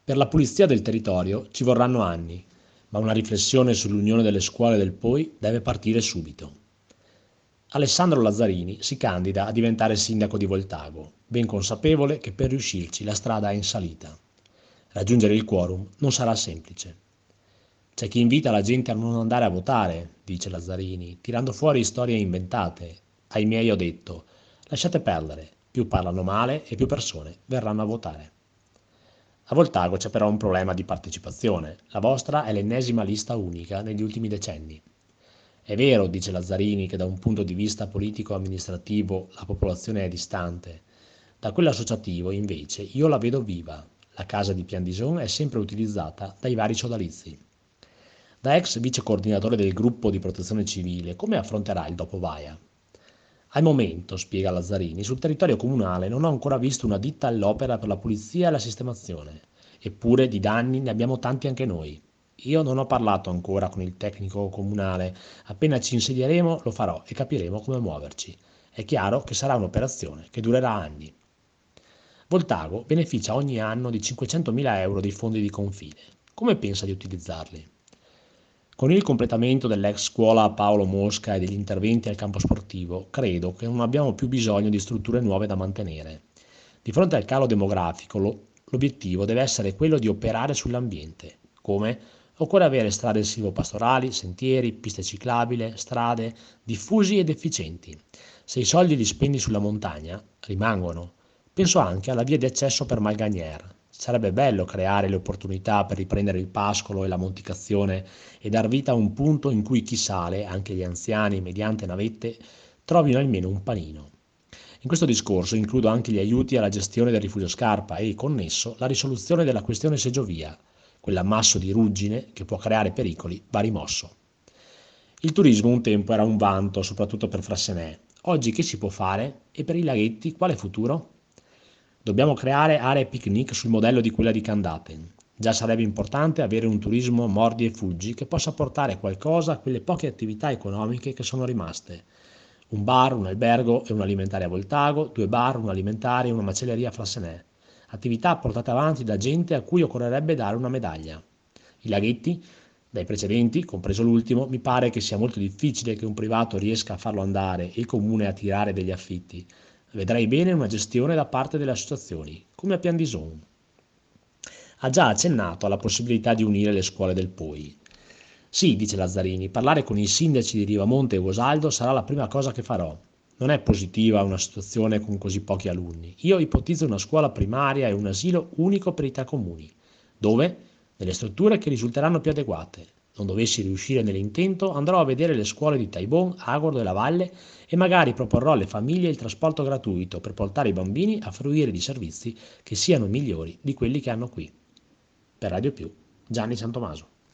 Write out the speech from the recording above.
Per la pulizia del territorio ci vorranno anni, ma una riflessione sull'unione delle scuole del Poi deve partire subito. Alessandro Lazzarini si candida a diventare sindaco di Voltago, ben consapevole che per riuscirci la strada è in salita. Raggiungere il quorum non sarà semplice. C'è chi invita la gente a non andare a votare, dice Lazzarini, tirando fuori storie inventate. Ai miei ho detto, lasciate perdere, più parlano male e più persone verranno a votare. A Voltago c'è però un problema di partecipazione. La vostra è l'ennesima lista unica negli ultimi decenni. È vero, dice Lazzarini, che da un punto di vista politico-amministrativo la popolazione è distante. Da quello associativo, invece, io la vedo viva. La casa di Piandison è sempre utilizzata dai vari sodalizi. Da ex vice coordinatore del gruppo di protezione civile, come affronterà il dopovaia? Al momento, spiega Lazzarini, sul territorio comunale non ho ancora visto una ditta all'opera per la pulizia e la sistemazione. Eppure di danni ne abbiamo tanti anche noi. Io non ho parlato ancora con il tecnico comunale, appena ci insedieremo lo farò e capiremo come muoverci. È chiaro che sarà un'operazione che durerà anni. Voltago beneficia ogni anno di 500.000 euro dei fondi di confine. Come pensa di utilizzarli? Con il completamento dell'ex scuola Paolo Mosca e degli interventi al campo sportivo, credo che non abbiamo più bisogno di strutture nuove da mantenere. Di fronte al calo demografico, l'obiettivo deve essere quello di operare sull'ambiente. Come? Occorre avere strade silvopastorali, sentieri, piste ciclabili, strade diffusi ed efficienti. Se i soldi li spendi sulla montagna, rimangono. Penso anche alla via di accesso per Malgagner. Sarebbe bello creare le opportunità per riprendere il pascolo e la monticazione e dar vita a un punto in cui chi sale, anche gli anziani mediante navette, trovino almeno un panino. In questo discorso includo anche gli aiuti alla gestione del rifugio Scarpa e, connesso, la risoluzione della questione seggiovia. Quell'ammasso di ruggine che può creare pericoli va rimosso. Il turismo un tempo era un vanto, soprattutto per Frassenè. Oggi che si può fare? E per i laghetti quale futuro? Dobbiamo creare aree picnic sul modello di quella di Candaten. Già sarebbe importante avere un turismo mordi e fuggi che possa portare qualcosa a quelle poche attività economiche che sono rimaste. Un bar, un albergo e un alimentare a Voltago, due bar, un alimentare e una macelleria a Frassenè. Attività portate avanti da gente a cui occorrerebbe dare una medaglia. I laghetti? Dai precedenti, compreso l'ultimo, mi pare che sia molto difficile che un privato riesca a farlo andare e il comune a tirare degli affitti. Vedrei bene una gestione da parte delle associazioni, come a Piandison. Ha già accennato alla possibilità di unire le scuole del Poi. Sì, dice Lazzarini, parlare con i sindaci di Rivamonte e Gosaldo sarà la prima cosa che farò. Non è positiva una situazione con così pochi alunni. Io ipotizzo una scuola primaria e un asilo unico per i tre comuni. Dove? Nelle strutture che risulteranno più adeguate. Non dovessi riuscire nell'intento, andrò a vedere le scuole di Taibon, Agordo e La Valle e magari proporrò alle famiglie il trasporto gratuito per portare i bambini a fruire di servizi che siano migliori di quelli che hanno qui. Per Radio Più, Gianni Santomaso.